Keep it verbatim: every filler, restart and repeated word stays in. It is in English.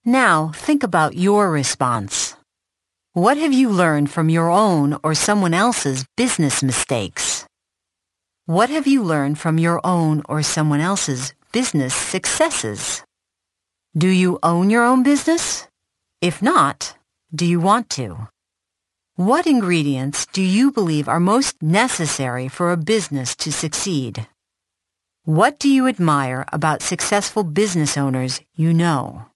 Now, think about your response. What have you learned from your own or someone else's business mistakes? What have you learned from your own or someone else's business successes? Do you own your own business? If not, do you want to? What ingredients do you believe are most necessary for a business to succeed? What do you admire about successful business owners you know?